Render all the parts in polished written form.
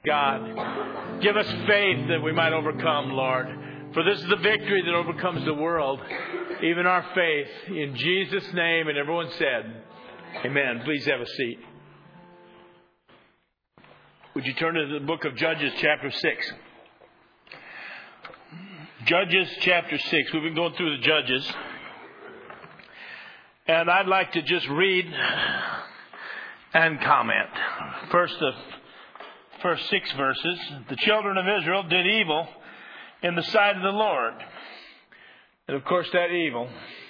God, give us faith that we might overcome, Lord. For this is the victory that overcomes the world, even our faith. In Jesus' name, and everyone said, amen. Please have a seat. Would you turn to the book of Judges, chapter 6? Judges, chapter 6. We've been going through the Judges. And I'd like to just read and comment. First, the first 6 verses. The children of Israel did evil in the sight of the Lord. And of course that evil,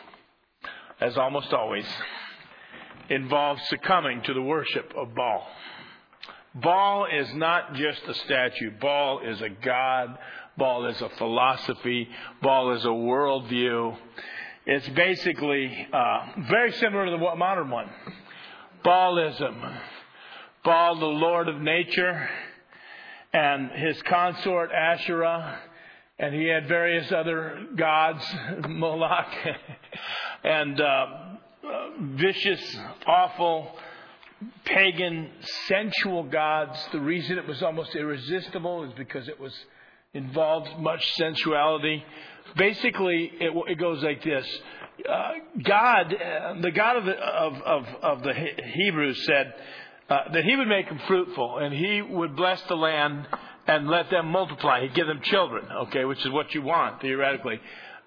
as almost always, involves succumbing to the worship of Baal. Baal is not just a statue. Baal is a god. Baal is a philosophy. Baal is a worldview. It's basically very similar to the modern one. Baalism. Baal, the lord of nature, and his consort Asherah, and he had various other gods, Moloch, and vicious, awful, pagan, sensual gods. The reason it was almost irresistible is because it was involved much sensuality. Basically, it goes like this. God, the God of the Hebrews said that he would make them fruitful and he would bless the land and let them multiply. He'd give them children, okay, which is what you want, theoretically.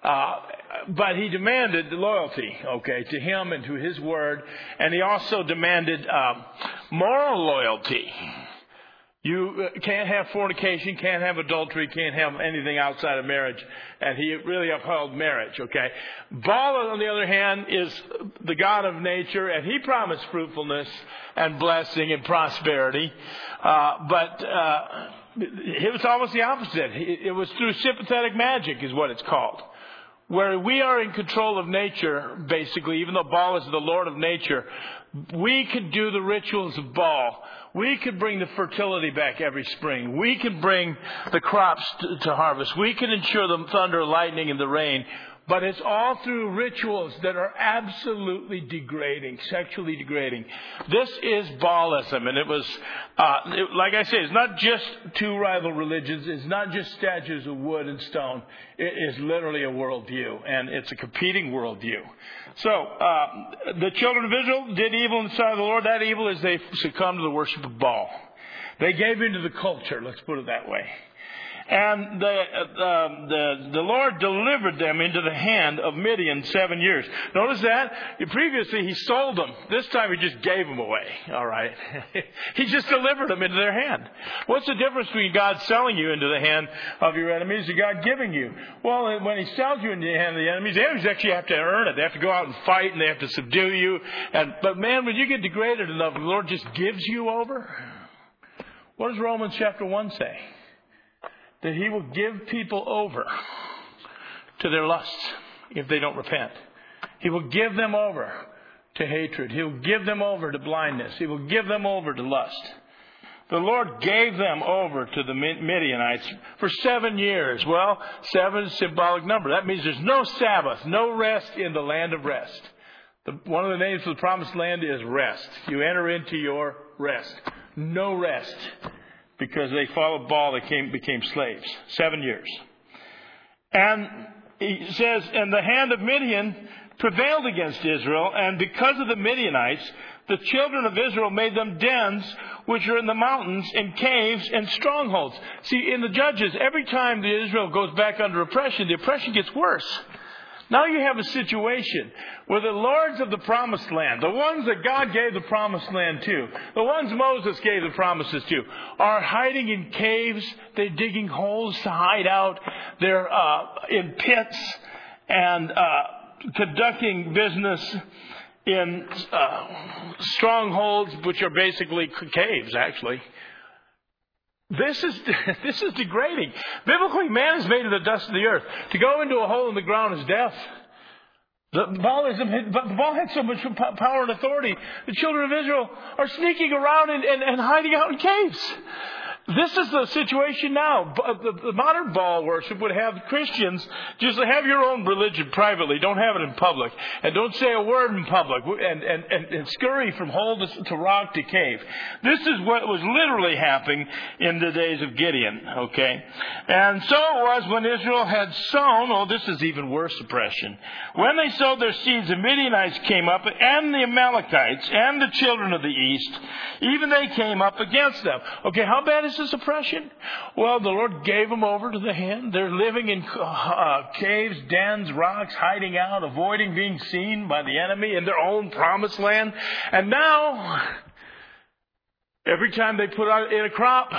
But he demanded loyalty, okay, to him and to his word. And he also demanded moral loyalty. You can't have fornication, can't have adultery, can't have anything outside of marriage. And he really upheld marriage, okay. Baal, on the other hand, is the god of nature, and he promised fruitfulness and blessing and prosperity. But it was almost the opposite. It was through sympathetic magic is what it's called. Where we are in control of nature, basically, even though Baal is the Lord of nature, we can do the rituals of Baal. We can bring the fertility back every spring. We can bring the crops to harvest. We can ensure the thunder, lightning, and the rain. But it's all through rituals that are absolutely degrading, sexually degrading. This is Baalism. And it was, like I say, it's not just two rival religions. It's not just statues of wood and stone. It is literally a worldview. And it's a competing worldview. So, the children of Israel did evil in the sight of the Lord. That evil is they succumbed to the worship of Baal. They gave into the culture, let's put it that way. And the Lord delivered them into the hand of Midian 7 years. Notice that? Previously, he sold them. This time, he just gave them away. All right. He just delivered them into their hand. What's the difference between God selling you into the hand of your enemies and God giving you? Well, when he sells you into the hand of the enemies actually have to earn it. They have to go out and fight, and they have to subdue you. But man, when you get degraded enough, the Lord just gives you over. What does Romans chapter 1 say? That he will give people over to their lusts if they don't repent. He will give them over to hatred. He will give them over to blindness. He will give them over to lust. The Lord gave them over to the Midianites for 7 years. Well, 7 is a symbolic number. That means there's no Sabbath, no rest in the land of rest. One of the names of the promised land is rest. You enter into your rest. No rest. Because they followed Baal, they became slaves. 7 years. And he says, and the hand of Midian prevailed against Israel, and because of the Midianites, the children of Israel made them dens which are in the mountains and caves and strongholds. See, in the Judges, every time Israel goes back under oppression, the oppression gets worse. Now you have a situation where the lords of the promised land, the ones that God gave the promised land to, the ones Moses gave the promises to, are hiding in caves. They're digging holes to hide out. They're in pits and conducting business in strongholds, which are basically caves, actually. This is degrading. Biblically, man is made of the dust of the earth. To go into a hole in the ground is death. Baal had so much power and authority. The children of Israel are sneaking around and hiding out in caves. This is the situation now. The modern Baal worship would have Christians just have your own religion privately. Don't have it in public. And don't say a word in public. And scurry from hole to rock to cave. This is what was literally happening in the days of Gideon. Okay? And so it was when Israel had sown. Oh, this is even worse oppression. When they sowed their seeds, the Midianites came up, and the Amalekites, and the children of the east. Even they came up against them. Okay, how bad is this oppression? Well, the Lord gave them over to the hand. They're living in caves, dens, rocks, hiding out, avoiding being seen by the enemy in their own promised land. And now, every time they put out in a crop,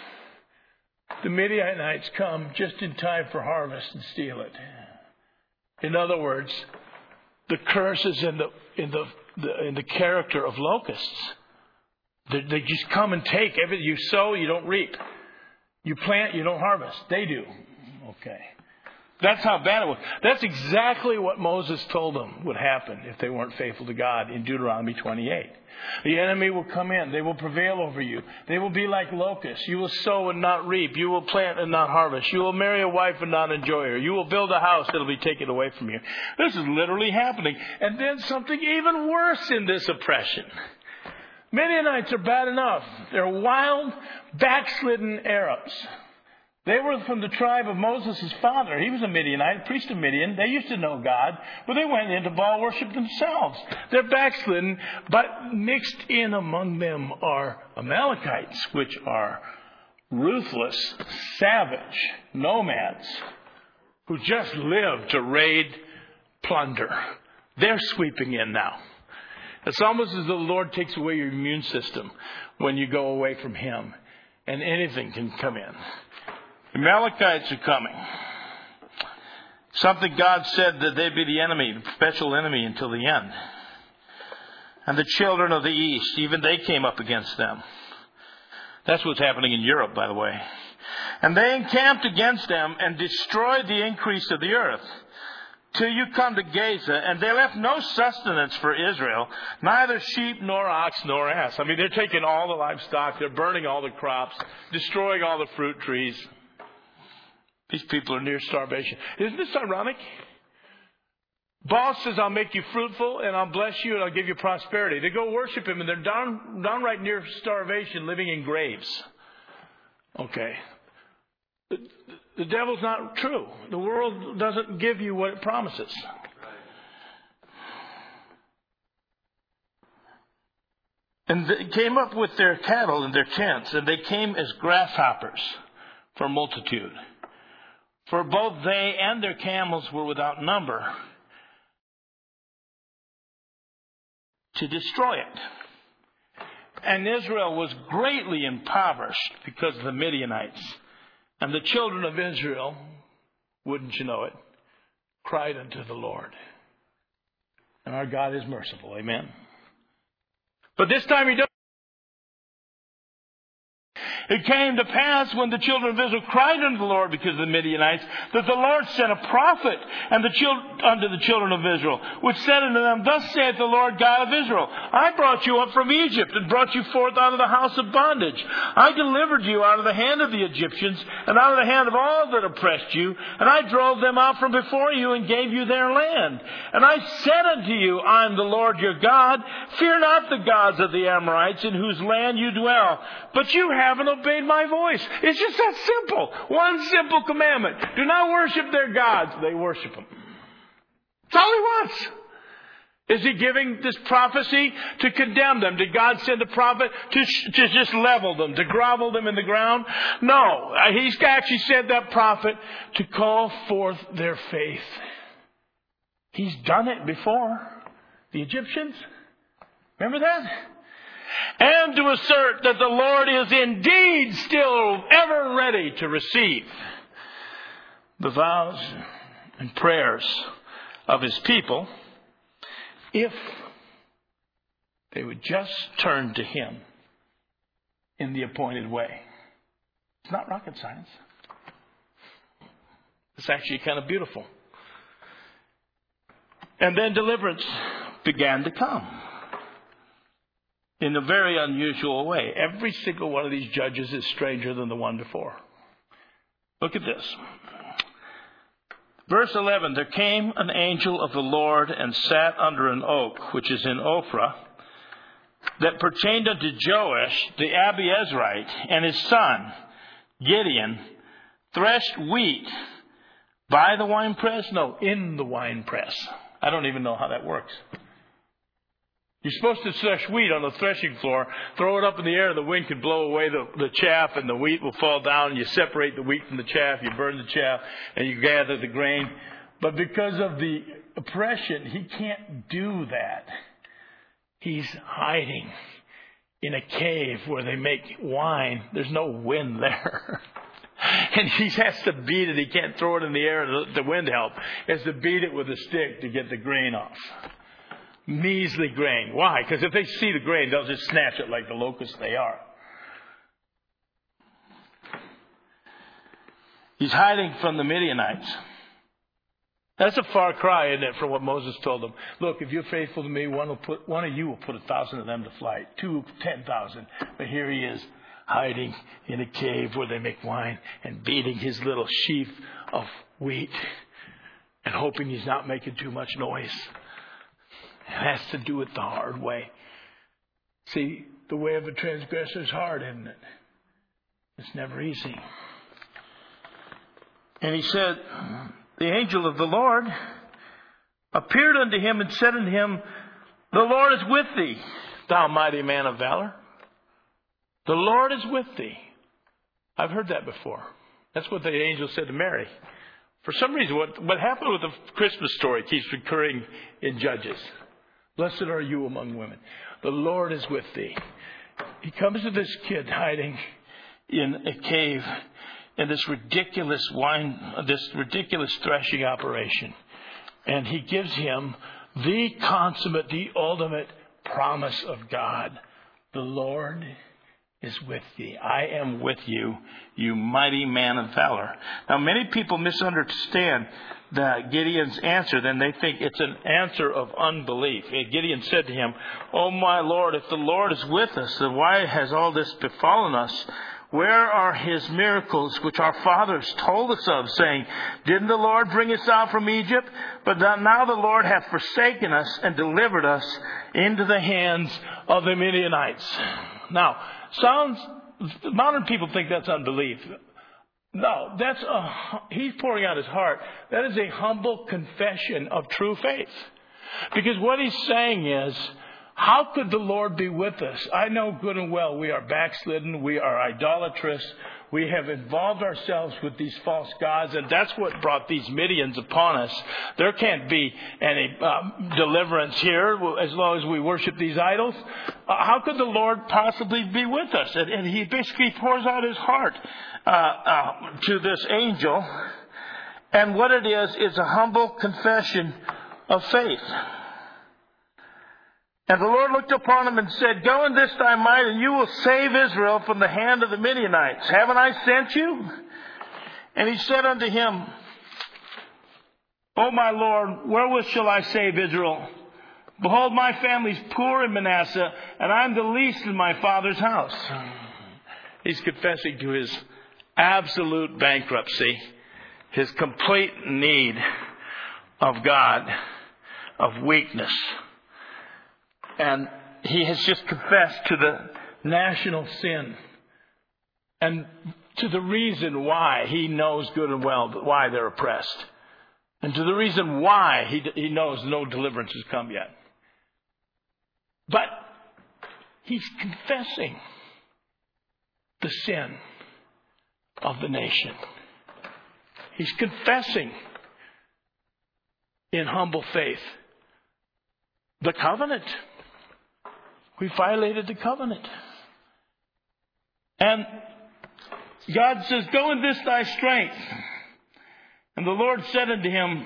the Midianites come just in time for harvest and steal it. In other words, the curse is in the character of locusts. They just come and take everything. You sow, you don't reap. You plant, you don't harvest. They do. Okay. That's how bad it was. That's exactly what Moses told them would happen if they weren't faithful to God in Deuteronomy 28. The enemy will come in. They will prevail over you. They will be like locusts. You will sow and not reap. You will plant and not harvest. You will marry a wife and not enjoy her. You will build a house that will be taken away from you. This is literally happening. And then something even worse in this oppression. Midianites are bad enough. They're wild, backslidden Arabs. They were from the tribe of Moses' father. He was a Midianite, priest of Midian. They used to know God, but they went into Baal worship themselves. They're backslidden, but mixed in among them are Amalekites, which are ruthless, savage nomads who just live to raid, plunder. They're sweeping in now. It's almost as though the Lord takes away your immune system when you go away from Him. And anything can come in. The Amalekites are coming. Something God said that they'd be the enemy, the perpetual enemy until the end. And the children of the east, even they came up against them. That's what's happening in Europe, by the way. And they encamped against them and destroyed the increase of the earth. Till you come to Gaza, and they left no sustenance for Israel, neither sheep nor ox nor ass. I mean, they're taking all the livestock, they're burning all the crops, destroying all the fruit trees. These people are near starvation. Isn't this ironic? Baal says, I'll make you fruitful, and I'll bless you, and I'll give you prosperity. They go worship him, and they're downright near starvation, living in graves. Okay. The devil's not true. The world doesn't give you what it promises. And they came up with their cattle and their tents, and they came as grasshoppers for multitude. For both they and their camels were without number to destroy it. And Israel was greatly impoverished because of the Midianites. And the children of Israel, wouldn't you know it, cried unto the Lord. And our God is merciful. Amen. But this time He doesn't. It came to pass when the children of Israel cried unto the Lord because of the Midianites, that the Lord sent a prophet unto the children of Israel, which said unto them, Thus saith the Lord God of Israel, I brought you up from Egypt, and brought you forth out of the house of bondage. I delivered you out of the hand of the Egyptians, and out of the hand of all that oppressed you, and I drove them out from before you, and gave you their land. And I said unto you, I am the Lord your God. Fear not the gods of the Amorites, in whose land you dwell. But you haven't obeyed my voice. It's just that simple. One simple commandment. Do not worship their gods. They worship them. That's all He wants. Is He giving this prophecy to condemn them? Did God send a prophet to just level them, to grovel them in the ground? No. He's actually sent that prophet to call forth their faith. He's done it before. The Egyptians. Remember that? And to assert that the Lord is indeed still ever ready to receive the vows and prayers of His people if they would just turn to Him in the appointed way. It's not rocket science. It's actually kind of beautiful. And then deliverance began to come. in a very unusual way. Every single one of these judges is stranger than the one before. Look at this. Verse 11, there came an angel of the Lord and sat under an oak, which is in Ophrah, that pertained unto Joash the Abiezrite, and his son, Gideon, threshed wheat by the winepress? No, in the winepress. I don't even know how that works. You're supposed to thresh wheat on the threshing floor, throw it up in the air, the wind can blow away the chaff, and the wheat will fall down, and you separate the wheat from the chaff, you burn the chaff, and you gather the grain. But because of the oppression, he can't do that. He's hiding in a cave where they make wine. There's no wind there. And he has to beat it. He can't throw it in the air and let the wind help. He has to beat it with a stick to get the grain off. Measly grain. Why? Because if they see the grain, they'll just snatch it like the locusts they are. He's hiding from the Midianites. That's a far cry, isn't it, from what Moses told them? Look, if you're faithful to me, one of you will put 1,000 of them to flight. 2, 10,000. But here he is, hiding in a cave where they make wine and beating his little sheaf of wheat and hoping he's not making too much noise. It has to do it the hard way. See, the way of a transgressor is hard, isn't it? It's never easy. And he said, the angel of the Lord appeared unto him and said unto him, the Lord is with thee, thou mighty man of valor. The Lord is with thee. I've heard that before. That's what the angel said to Mary. For some reason, what happened with the Christmas story keeps recurring in Judges. Blessed are you among women. The Lord is with thee. He comes to this kid hiding in a cave in this ridiculous threshing operation. And he gives him the consummate, the ultimate promise of God. The Lord is with thee. I am with you, you mighty man of valor. Now, many people misunderstand Gideon's answer. Then they think it's an answer of unbelief. Gideon said to him, "O my Lord, if the Lord is with us, then why has all this befallen us? Where are his miracles which our fathers told us of, saying, didn't the Lord bring us out from Egypt? But now the Lord hath forsaken us and delivered us into the hands of the Midianites." Now, modern people think that's unbelief. No, he's pouring out his heart. That is a humble confession of true faith. Because what he's saying is, how could the Lord be with us? I know good and well we are backslidden. We are idolatrous. We have involved ourselves with these false gods. And that's what brought these Midians upon us. There can't be any deliverance here as long as we worship these idols. How could the Lord possibly be with us? And he basically pours out his heart to this angel. And what it is a humble confession of faith. And the Lord looked upon him and said, "Go in this thy might, and you will save Israel from the hand of the Midianites. Haven't I sent you?" And he said unto him, "O my Lord, wherewith shall I save Israel? Behold, my family's poor in Manasseh, and I am the least in my father's house." He's confessing to his absolute bankruptcy, his complete need of God, of weakness. And he has just confessed to the national sin and to the reason why he knows good and well why they're oppressed. And to the reason why he knows no deliverance has come yet. But he's confessing the sin of the nation. He's confessing in humble faith the covenant. We violated the covenant. And God says, "Go in this thy strength." And the Lord said unto him,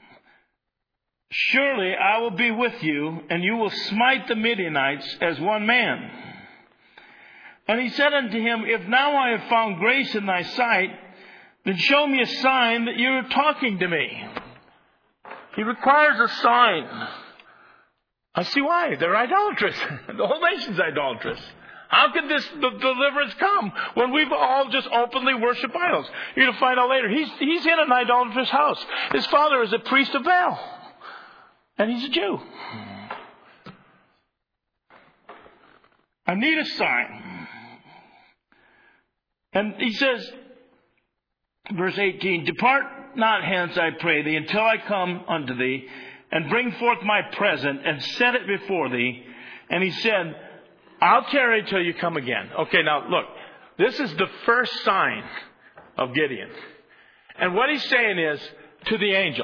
"Surely I will be with you, and you will smite the Midianites as one man." And he said unto him, "If now I have found grace in thy sight, then show me a sign that you are talking to me." He requires a sign. I see why. They're idolatrous. The whole nation's idolatrous. How could this deliverance come when we've all just openly worshiped idols? You're going to find out later. He's in an idolatrous house. His father is a priest of Baal. And he's a Jew. I need a sign. And he says, verse 18, depart not hence, I pray thee, until I come unto thee, and bring forth my present, and set it before thee. And he said, I'll tarry till you come again. Okay, now look, this is the first sign of Gideon. And what he's saying is to the angel,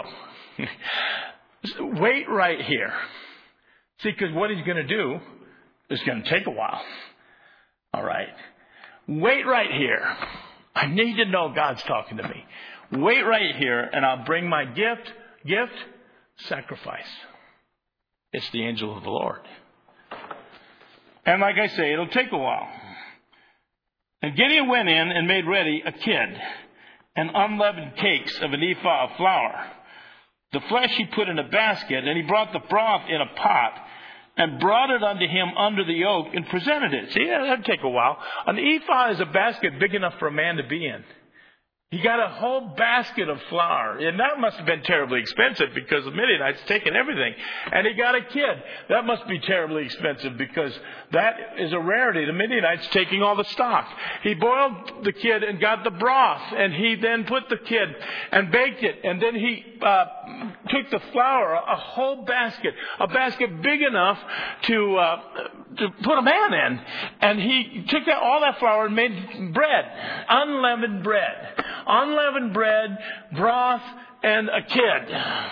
wait right here. See, because what he's going to do is going to take a while. All right. Wait right here. I need to know God's talking to me. Wait right here, and I'll bring my gift, sacrifice. It's the angel of the Lord. And like I say, it'll take a while. And Gideon went in and made ready a kid and unleavened cakes of an ephah of flour. The flesh he put in a basket, and he brought the broth in a pot, and brought it unto him under the yoke, and presented it. See, that'd take a while. An ephah is a basket big enough for a man to be in. He got a whole basket of flour. And that must have been terribly expensive because the Midianites taken everything. And he got a kid. That must be terribly expensive because that is a rarity. The Midianites taking all the stock. He boiled the kid and got the broth. And he then put the kid and baked it. And then he took the flour, a whole basket. A basket big enough to put a man in. And he took all that flour and made bread. Unleavened bread. Unleavened bread, broth, and a kid.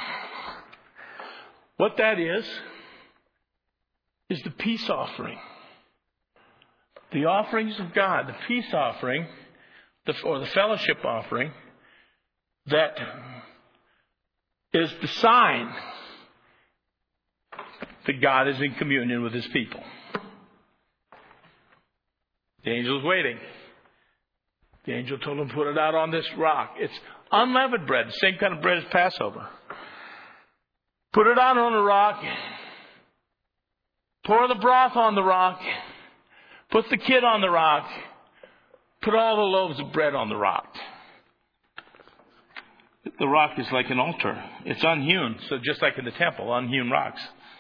What that is the peace offering. The offerings of God, the peace offering, or the fellowship offering, that is the sign that God is in communion with His people. The angel's waiting. The angel told him, put it out on this rock. It's unleavened bread, the same kind of bread as Passover. Put it out on the rock. Pour the broth on the rock. Put the kid on the rock. Put all the loaves of bread on the rock. The rock is like an altar. It's unhewn, so just like in the temple, unhewn rocks.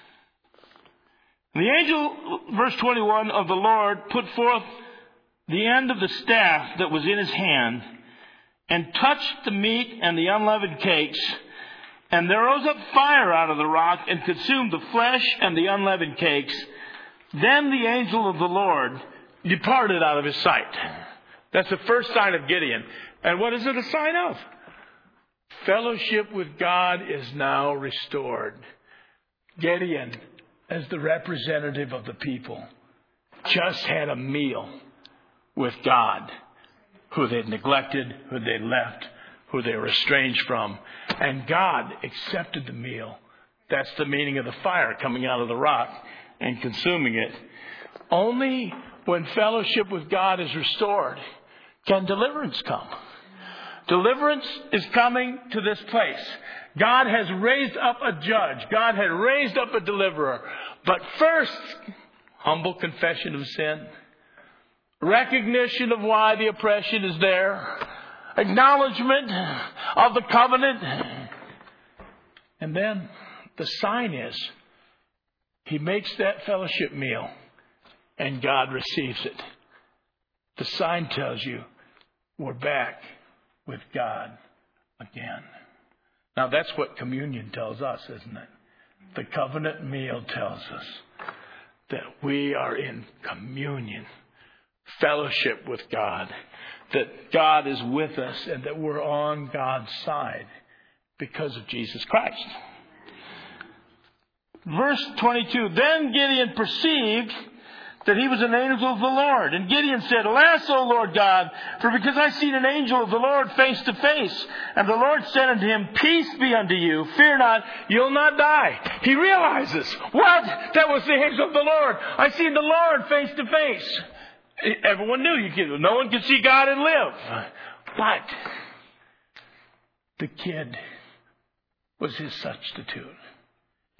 The angel, verse 21, of the Lord put forth the end of the staff that was in his hand, and touched the meat and the unleavened cakes, and there rose up fire out of the rock, and consumed the flesh and the unleavened cakes. Then the angel of the Lord departed out of his sight. That's the first sign of Gideon. And what is it a sign of? Fellowship with God is now restored. Gideon, as the representative of the people, just had a meal with God, who they'd neglected, who they'd left, who they were estranged from. And God accepted the meal. That's the meaning of the fire coming out of the rock and consuming it. Only when fellowship with God is restored can deliverance come. Deliverance is coming to this place. God has raised up a judge. God had raised up a deliverer. But first, humble confession of sin. Recognition of why the oppression is there. Acknowledgement of the covenant. And then the sign is he makes that fellowship meal and God receives it. The sign tells you we're back with God again. Now that's what communion tells us, isn't it? The covenant meal tells us that we are in communion. Fellowship with God, that God is with us and that we're on God's side because of Jesus Christ. Verse 22, then Gideon perceived that he was an angel of the Lord. And Gideon said, alas, O Lord God, for because I seen an angel of the Lord face to face. And the Lord said unto him, peace be unto you. Fear not, you'll not die. He realizes, what? That was the angel of the Lord. I seen the Lord face to face. Everyone knew no one could see God and live. But the kid was his substitute.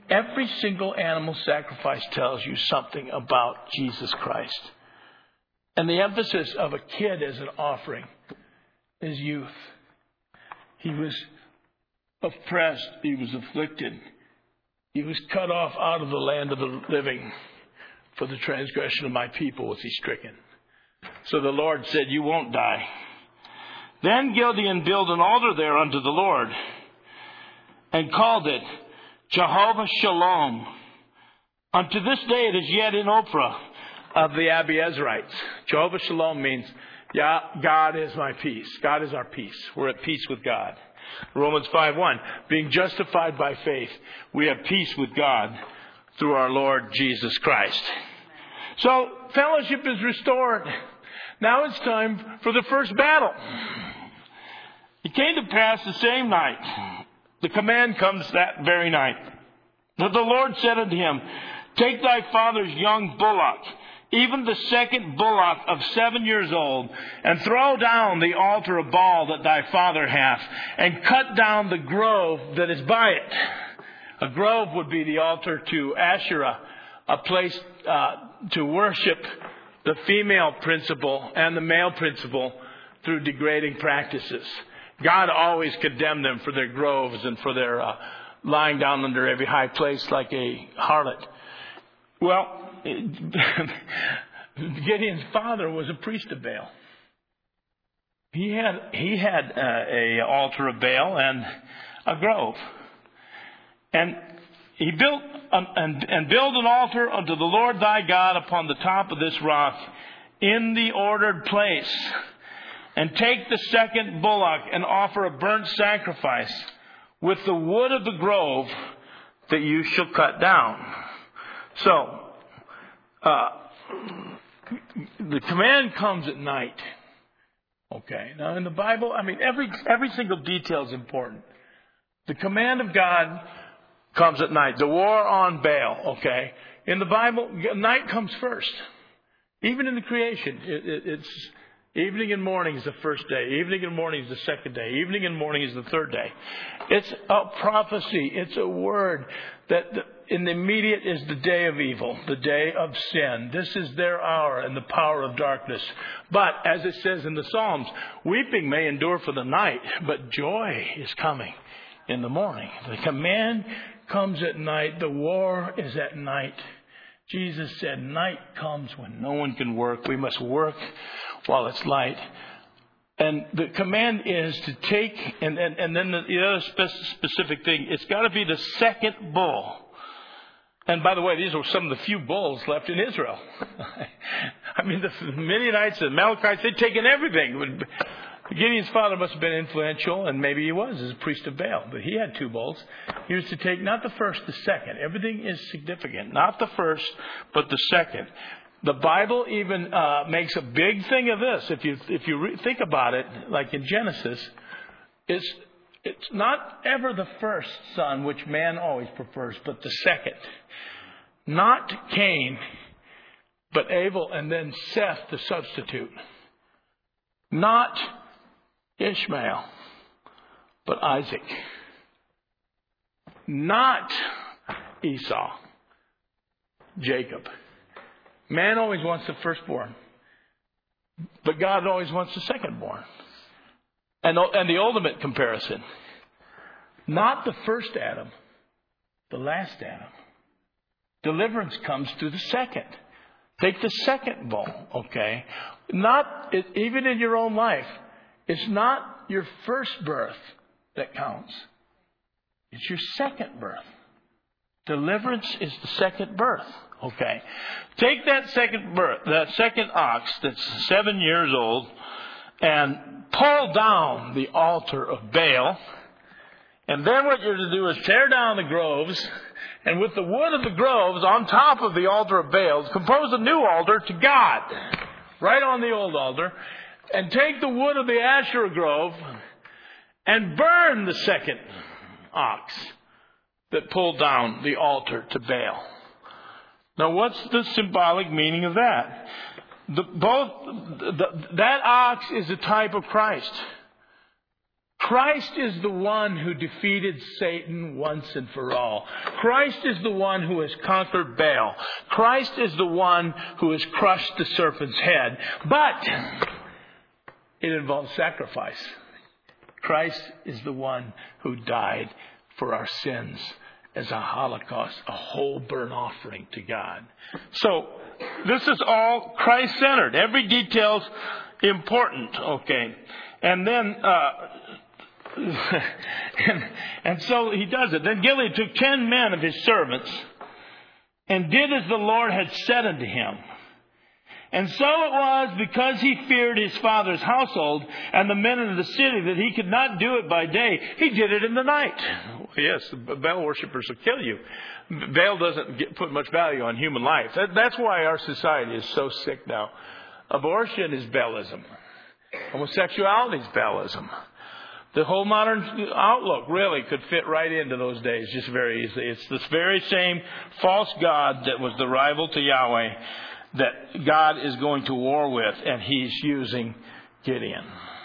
Every single animal sacrifice tells you something about Jesus Christ. And the emphasis of a kid as an offering is youth. He was oppressed. He was afflicted. He was cut off out of the land of the living. For the transgression of my people was he stricken. So the Lord said, you won't die. Then Gideon built an altar there unto the Lord and called it Jehovah Shalom. Unto this day it is yet in Ophrah of the Abiezrites. Jehovah Shalom means, yeah, God is my peace. God is our peace. We're at peace with God. Romans 5:1, being justified by faith, we have peace with God through our Lord Jesus Christ. So fellowship is restored. Now it's time for the first battle. It came to pass the same night. The command comes that very night. That the Lord said unto him, take thy father's young bullock, even the second bullock of 7 years old, and throw down the altar of Baal that thy father hath, and cut down the grove that is by it. A grove would be the altar to Asherah, a place to worship the female principle and the male principle through degrading practices. God always condemned them for their groves and for their lying down under every high place like a harlot. Well, Gideon's father was a priest of Baal. He had a altar of Baal and a grove. And he built an altar unto the Lord thy God upon the top of this rock in the ordered place. And take the second bullock and offer a burnt sacrifice with the wood of the grove that you shall cut down. So, the command comes at night. Okay. Now in the Bible, every single detail is important. The command of God comes at night. The war on Baal. Okay. In the Bible, night comes first. Even in the creation, it's evening and morning is the first day. Evening and morning is the second day. Evening and morning is the third day. It's a prophecy. It's a word that in the immediate is the day of evil, the day of sin. This is their hour and the power of darkness. But as it says in the Psalms, weeping may endure for the night, but joy is coming in the morning. The command comes at night. The war is at night. Jesus said, night comes when no one can work. We must work while it's light. And the command is to take, and then the other specific thing, it's got to be the second bull. And by the way, these were some of the few bulls left in Israel. The Midianites and Amalekites, they'd taken everything. Gideon's father must have been influential, and maybe he was as a priest of Baal. But he had 2 bulls. He was to take not the first, the second. Everything is significant. Not the first, but the second. The Bible even makes a big thing of this. If you think about it, like in Genesis, it's not ever the first son, which man always prefers, but the second. Not Cain, but Abel, and then Seth, the substitute. Not Ishmael, but Isaac. Not Esau, Jacob. Man always wants the firstborn, but God always wants the secondborn. And the ultimate comparison, not the first Adam, the last Adam. Deliverance comes through the second. Take the second bull, okay? Even in your own life, it's not your first birth that counts. It's your second birth. Deliverance is the second birth. Okay. Take that second ox that's 7 years old and pull down the altar of Baal. And then what you're to do is tear down the groves, and with the wood of the groves on top of the altar of Baal, compose a new altar to God, right on the old altar, and take the wood of the Asherah grove and burn the second ox that pulled down the altar to Baal. Now, what's the symbolic meaning of that? That ox is a type of Christ. Christ is the one who defeated Satan once and for all. Christ is the one who has conquered Baal. Christ is the one who has crushed the serpent's head. But it involves sacrifice. Christ is the one who died for our sins as a holocaust, a whole burnt offering to God. So this is all Christ-centered. Every detail's important, okay? And then, and so he does it. Then Gilead took 10 men of his servants and did as the Lord had said unto him. And so it was, because he feared his father's household and the men of the city, that he could not do it by day. He did it in the night. Yes, Baal worshippers will kill you. Baal doesn't put much value on human life. That's why our society is so sick now. Abortion is Baalism. Homosexuality is Baalism. The whole modern outlook really could fit right into those days just very easily. It's this very same false god that was the rival to Yahweh that God is going to war with, and he's using Gideon.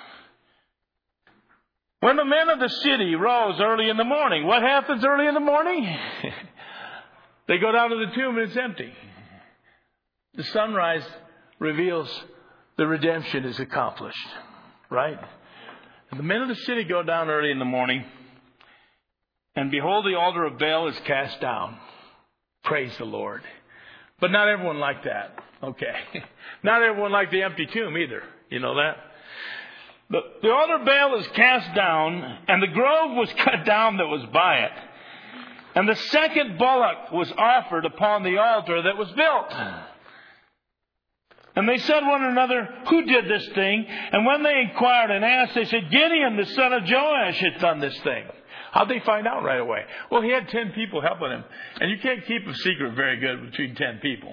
When the men of the city rose early in the morning, what happens early in the morning? They go down to the tomb and it's empty. The sunrise reveals the redemption is accomplished, right? And the men of the city go down early in the morning, and behold, the altar of Baal is cast down. Praise the Lord. But not everyone liked that. Okay. Not everyone liked the empty tomb either. You know that? The altar of Baal is cast down, and the grove was cut down that was by it. And the second bullock was offered upon the altar that was built. And they said one another, who did this thing? And when they inquired and asked, they said, Gideon, the son of Joash, had done this thing. How'd they find out right away? Well, he had 10 people helping him. And you can't keep a secret very good between 10 people.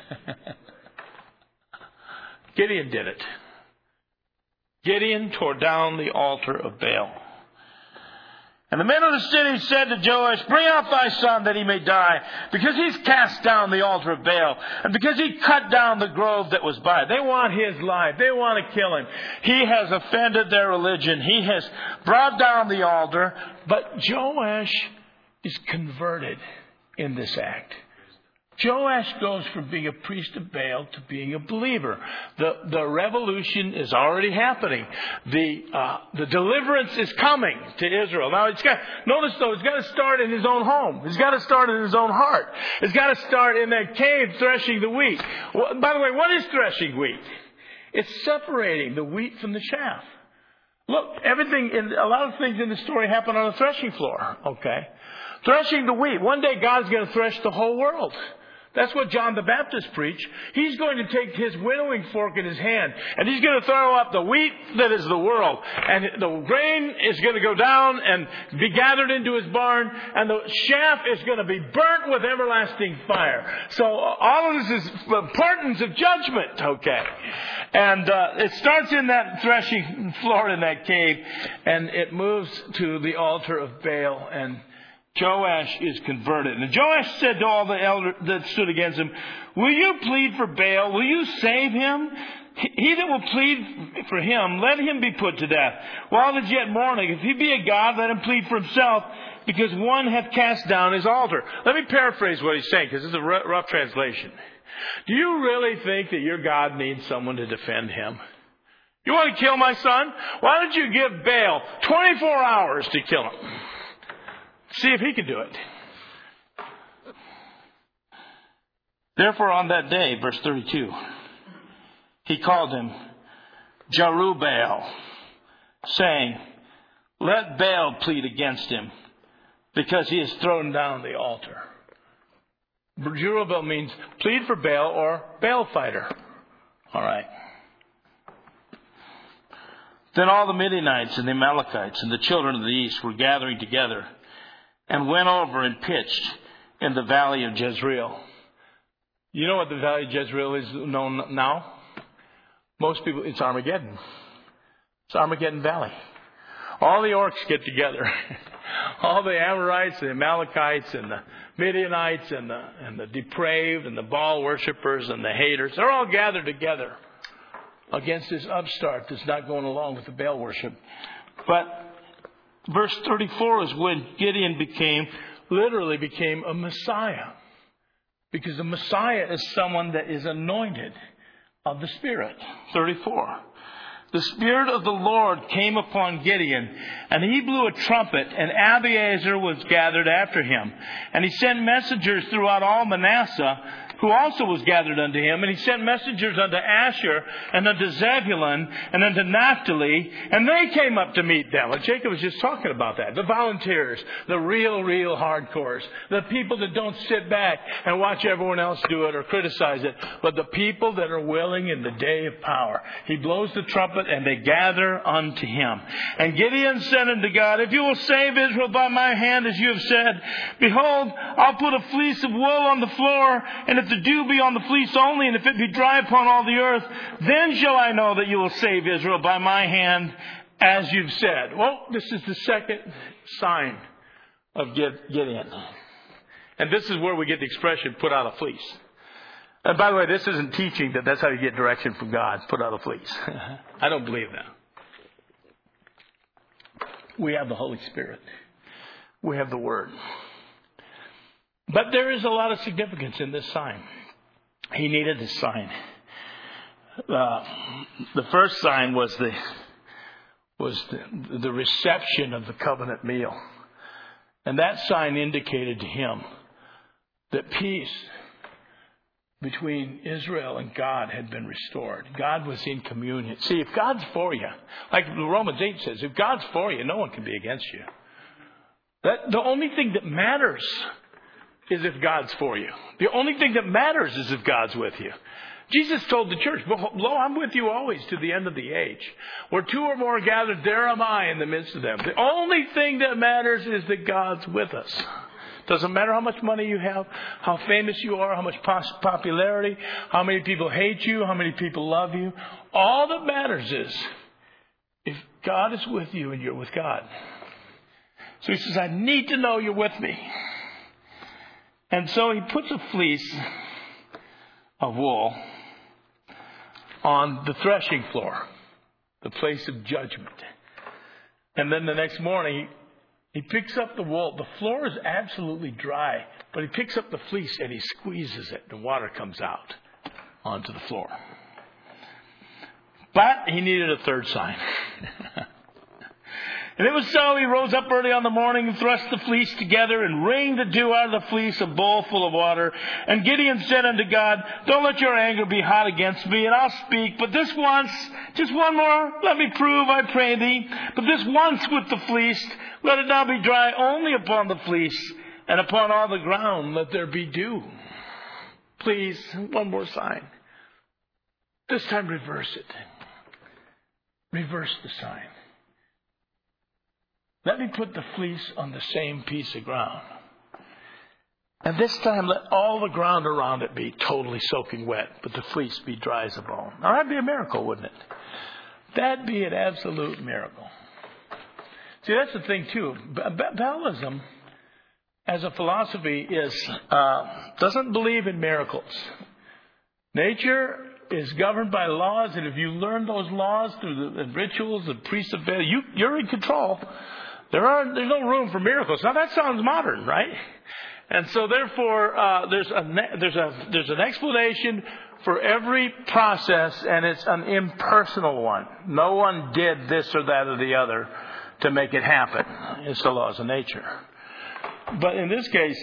Gideon did it. Gideon tore down the altar of Baal. And the men of the city said to Joash, bring out thy son that he may die, because he's cast down the altar of Baal, and because he cut down the grove that was by it. They want his life. They want to kill him. He has offended their religion. He has brought down the altar. But Joash is converted in this act. Joash goes from being a priest of Baal to being a believer. The revolution is already happening. The deliverance is coming to Israel. Now, notice though, it's got to start in his own home. It's got to start in his own heart. It's got to start in that cave threshing the wheat. Well, by the way, what is threshing wheat? It's separating the wheat from the chaff. Look, a lot of things in the story happen on the threshing floor. Okay, threshing the wheat. One day God's going to thresh the whole world. That's what John the Baptist preached. He's going to take his winnowing fork in his hand, and he's going to throw up the wheat that is the world. And the grain is going to go down and be gathered into his barn, and the chaff is going to be burnt with everlasting fire. So all of this is importance of judgment, okay? And it starts in that threshing floor in that cave, and it moves to the altar of Baal, and Joash is converted. And Joash said to all the elders that stood against him, will you plead for Baal? Will you save him? He that will plead for him, let him be put to death. While it is yet morning, if he be a god, let him plead for himself, because one hath cast down his altar. Let me paraphrase what he's saying, because this is a rough translation. Do you really think that your God needs someone to defend him? You want to kill my son? Why don't you give Baal 24 hours to kill him? See if he can do it. Therefore on that day, verse 32, he called him Jerubbaal, saying, let Baal plead against him, because he has thrown down the altar. Jerubbaal means plead for Baal or Baal fighter. All right. Then all the Midianites and the Amalekites and the children of the east were gathering together, and went over and pitched in the valley of Jezreel. You know what the valley of Jezreel is known now? Most people, it's Armageddon. It's Armageddon Valley. All the orcs get together. All the Amorites, the Amalekites, and the Midianites, and the depraved, and the Baal worshippers, and the haters. They're all gathered together against this upstart that's not going along with the Baal worship. But verse 34 is when Gideon literally became a Messiah. Because the Messiah is someone that is anointed of the Spirit. 34. The Spirit of the Lord came upon Gideon, and he blew a trumpet, and Abiezer was gathered after him. And he sent messengers throughout all Manasseh, who also was gathered unto him. And he sent messengers unto Asher, and unto Zebulun, and unto Naphtali, and they came up to meet them. And Jacob was just talking about that. The volunteers, the real hardcores, the people that don't sit back and watch everyone else do it or criticize it, but the people that are willing in the day of power. He blows the trumpet, and they gather unto him. And Gideon said unto God, if you will save Israel by my hand, as you have said, behold, I'll put a fleece of wool on the floor, and if the dew be on the fleece only, and if it be dry upon all the earth, then shall I know that you will save Israel by my hand, as you've said. Well, this is the second sign of Gideon. And this is where we get the expression, put out a fleece. And by the way, this isn't teaching that that's how you get direction from God, put out a fleece. I don't believe that. We have the Holy Spirit. We have the Word. But there is a lot of significance in this sign. He needed this sign. The first sign was the reception of the covenant meal. And that sign indicated to him that peace between Israel and God had been restored. God was in communion. See, if God's for you, like Romans 8 says, if God's for you, no one can be against you. The only thing that matters is if God's for you. The only thing that matters is if God's with you. Jesus told the church, lo, I'm with you always to the end of the age. Where two or more are gathered, there am I in the midst of them. The only thing that matters is that God's with us. Doesn't matter how much money you have, how famous you are, how much popularity, how many people hate you, how many people love you. All that matters is if God is with you and you're with God. So he says, I need to know you're with me. And so he puts a fleece of wool on the threshing floor, the place of judgment. And then the next morning, he picks up the wool. The floor is absolutely dry, but he picks up the fleece and he squeezes it. The water comes out onto the floor. But he needed a third sign. And it was so, he rose up early on the morning and thrust the fleece together and wringed the dew out of the fleece, a bowl full of water. And Gideon said unto God, don't let your anger be hot against me, and I'll speak. But this once, just one more, let me prove, I pray thee. But this once with the fleece, let it not be dry only upon the fleece, and upon all the ground let there be dew. Please, one more sign. This time reverse it. Reverse the sign. Let me put the fleece on the same piece of ground. And this time let all the ground around it be totally soaking wet, but the fleece be dry as a bone. Now that'd be a miracle, wouldn't it? That'd be an absolute miracle. See, that's the thing too. Baalism, as a philosophy, doesn't believe in miracles. Nature is governed by laws, and if you learn those laws through the rituals, the priests of Baal, you're in control. There's no room for miracles. Now that sounds modern, right? And so therefore, there's an explanation for every process, and it's an impersonal one. No one did this or that or the other to make it happen. It's the laws of nature. But in this case,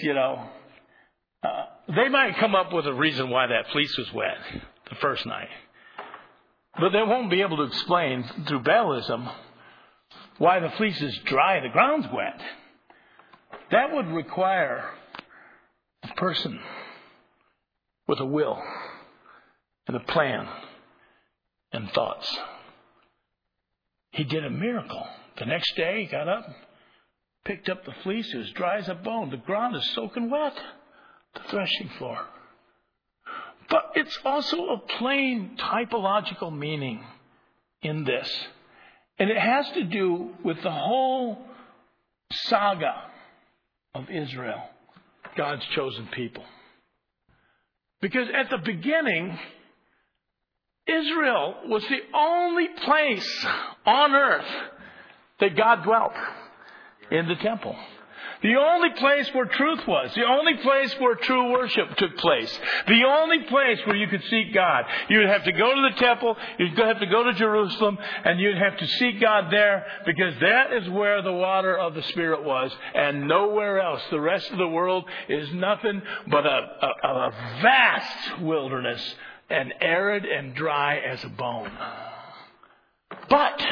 they might come up with a reason why that fleece was wet the first night. But they won't be able to explain through Baalism why the fleece is dry, the ground's wet. That would require a person with a will and a plan and thoughts. He did a miracle. The next day he got up, picked up the fleece. It was dry as a bone. The ground is soaking wet. The threshing floor. But it's also a plain typological meaning in this. And it has to do with the whole saga of Israel, God's chosen people. Because at the beginning, Israel was the only place on earth that God dwelt. In the temple. The only place where truth was. The only place where true worship took place. The only place where you could seek God. You'd have to go to the temple. You'd have to go to Jerusalem. And you'd have to seek God there. Because that is where the water of the Spirit was. And nowhere else. The rest of the world is nothing but a vast wilderness. And arid and dry as a bone. But,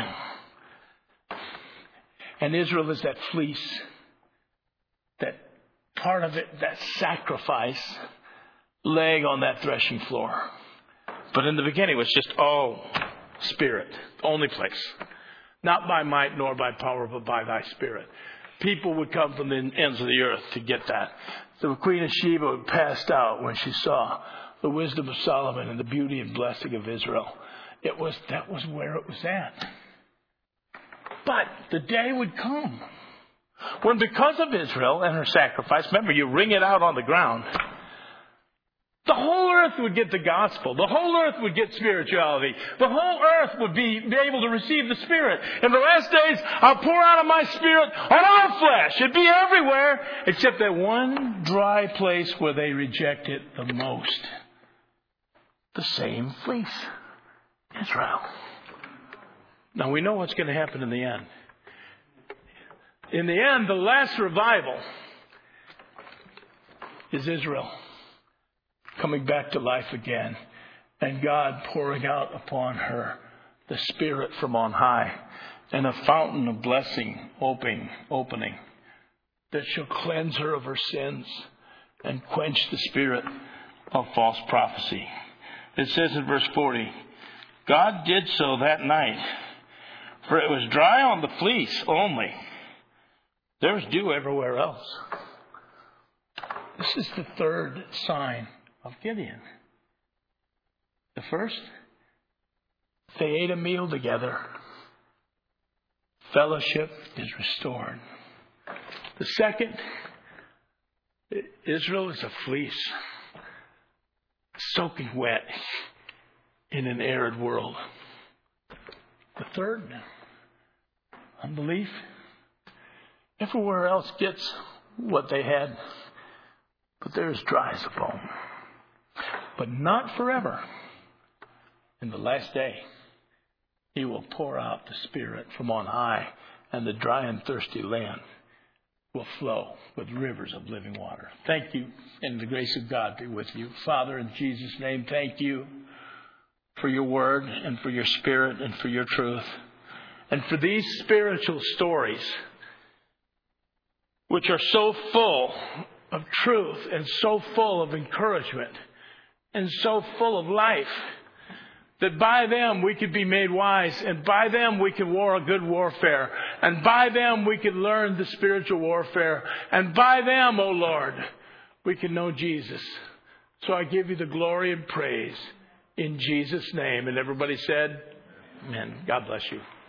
and Israel is that fleece. That part of it, that sacrifice, laying on that threshing floor. But in the beginning, it was just all Spirit. Only place. Not by might nor by power, but by thy Spirit. People would come from the ends of the earth to get that. The Queen of Sheba passed out when she saw the wisdom of Solomon and the beauty and blessing of Israel. That was where it was at. But the day would come when, because of Israel and her sacrifice, remember, you wring it out on the ground, the whole earth would get the gospel. The whole earth would get spirituality. The whole earth would be able to receive the Spirit. In the last days, I'll pour out of my Spirit on all flesh. It'd be everywhere, except that one dry place where they reject it the most. The same fleece. Israel. Now we know what's going to happen in the end. In the end, the last revival is Israel coming back to life again, and God pouring out upon her the Spirit from on high, and a fountain of blessing opening that shall cleanse her of her sins and quench the spirit of false prophecy. It says in verse 40, God did so that night, for it was dry on the fleece only. There was dew everywhere else. This is the third sign of Gideon. The first, they ate a meal together. Fellowship is restored. The second, Israel is a fleece, soaking wet in an arid world. The third, unbelief. Everywhere else gets what they had, but they're as dry as a bone. But not forever. In the last day, He will pour out the Spirit from on high, and the dry and thirsty land will flow with rivers of living water. Thank you, and the grace of God be with you. Father, in Jesus' name, thank you for your word and for your Spirit and for your truth. And for these spiritual stories, which are so full of truth and so full of encouragement and so full of life, that by them we could be made wise, and by them we can war a good warfare, and by them we can learn the spiritual warfare, and by them, O Lord, we can know Jesus. So I give you the glory and praise in Jesus' name. And everybody said, Amen. God bless you.